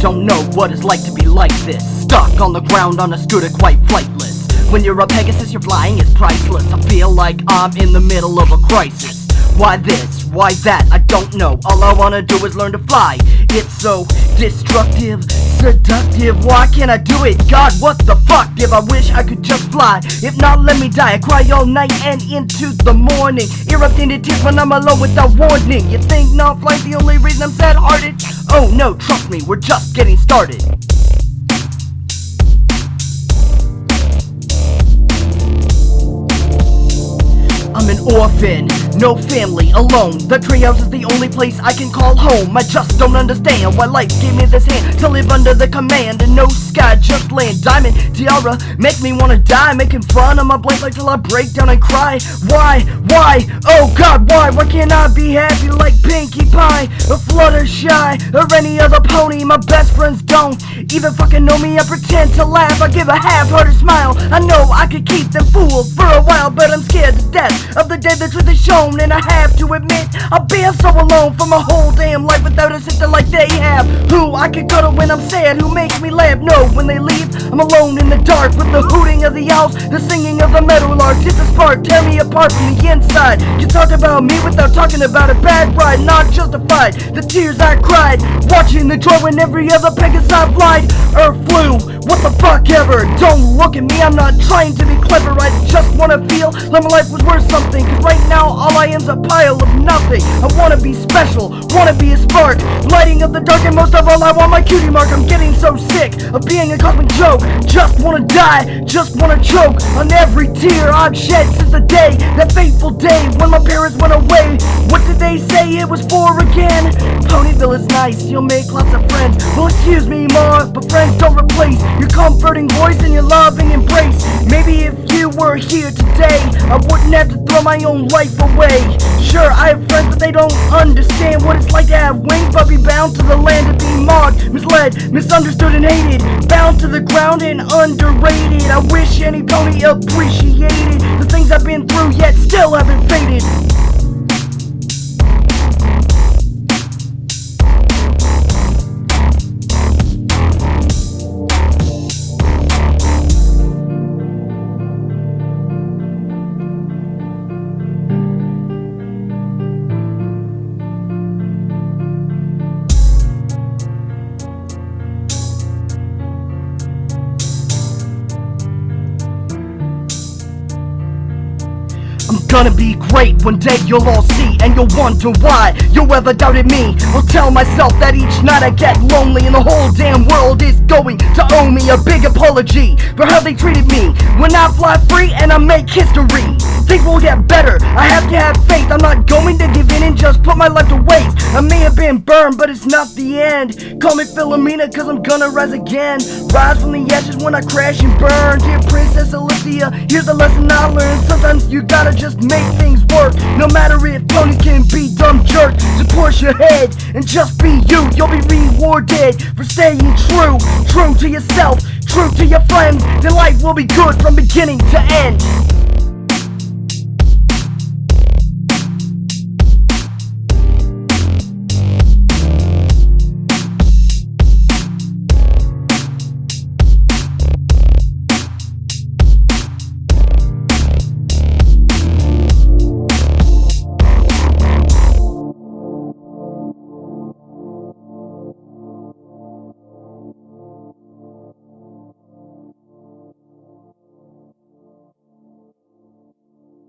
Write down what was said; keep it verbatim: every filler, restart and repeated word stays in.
don't know what it's like to be like this. Stuck on the ground on a scooter, quite flightless. When you're a Pegasus, you're flying is priceless. I feel like I'm in the middle of a crisis. Why this? Why that? I don't know. All I wanna do is learn to fly. It's so destructive, seductive. Why can't I do it? God, what the fuck? If I wish I could just fly. If not, let me die. I cry all night and into the morning, erupting into tears when I'm alone without warning. You think not flying's the only reason I'm sad-hearted? Oh no, trust me, we're just getting started. I'm an orphan, no family, alone. The treehouse is the only place I can call home. I just don't understand why life gave me this hand to live under the command and no sky, just land. Diamond tiara make me wanna die, making fun of my blank life till I break down and cry. Why? Why? Oh God, why? Why can't I be happy like Pinkie Pie or Fluttershy or any other pony? My best friends don't even fucking know me. I pretend to laugh, I give a half-hearted smile. I know I could keep them fooled for a while, but I'm scared to death of the day the truth is shown. And I have to admit, I've been so alone for my whole damn life without a sister like they have, who I could go to when I'm sad, who makes me laugh. No, when they leave, I'm alone in the dark with the hooting of the owls, the singing of the meadowlarks. It's a spark, tear me apart from the inside. You talk about me without talking about a bad ride, not justified. The tears I cried, watching the joy when every other Pegasus I flied or flew. What the fuck ever? Don't look at me, I'm not trying to be clever. I just wanna feel like my life was worth something, cause right now all I am's a pile of nothing. I wanna be special, wanna be a spark, lighting up the dark, and most of all I want my cutie mark. I'm getting so sick of being a cosmic joke. Just wanna die, just wanna choke on every tear I've shed since the day, that fateful day when my parents went away. What did they say it was for again? Ponyville is nice, you'll make lots of friends. Well, excuse me, ma, but friends don't replace your comforting voice and your loving embrace. Maybe if you were here today, I wouldn't have to throw my own life away. Sure, I have friends, but they don't understand what it's like to have wings, but be bound to the land and be mocked, misled, misunderstood and hated, bound to the ground and underrated. I wish any pony appreciated the things I've been through, yet still haven't faded. I'm gonna be great, one day you'll all see, and you'll wonder why you ever doubted me. I'll tell myself that each night I get lonely, and the whole damn world is going to owe me a big apology for how they treated me when I fly free and I make history. Things will get better, I have to have faith. I'm not going to give in and just put my life to waste. I may have been burned, but it's not the end. Call me Philomena, cause I'm gonna rise again. Rise from the ashes when I crash and burn. Dear Princess Alicia, here's the lesson I learned. Sometimes you gotta just make things work. No matter if ponies can be dumb jerks, just push ahead and just be you. You'll be rewarded for staying true. True to yourself, true to your friends. Then life will be good from beginning to end.